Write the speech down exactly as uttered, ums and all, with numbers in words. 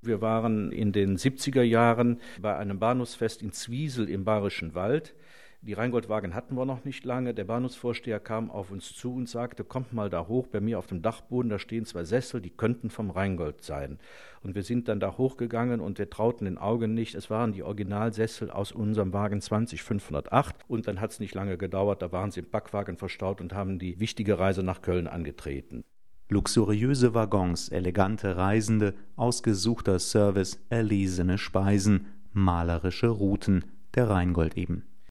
Wir waren in den siebziger Jahren bei einem Bahnhofsfest in Zwiesel im Bayerischen Wald. Die Rheingoldwagen hatten wir noch nicht lange. Der Bahnhofsvorsteher kam auf uns zu und sagte, kommt mal da hoch, bei mir auf dem Dachboden, da stehen zwei Sessel, die könnten vom Rheingold sein. Und wir sind dann da hochgegangen und wir trauten den Augen nicht. Es waren die Originalsessel aus unserem Wagen zwanzig fünfhundertacht. Und dann hat es nicht lange gedauert, da waren sie im Packwagen verstaut und haben die wichtige Reise nach Köln angetreten. Luxuriöse Waggons, elegante Reisende, ausgesuchter Service, erlesene Speisen, malerische Routen, der Rheingold eben.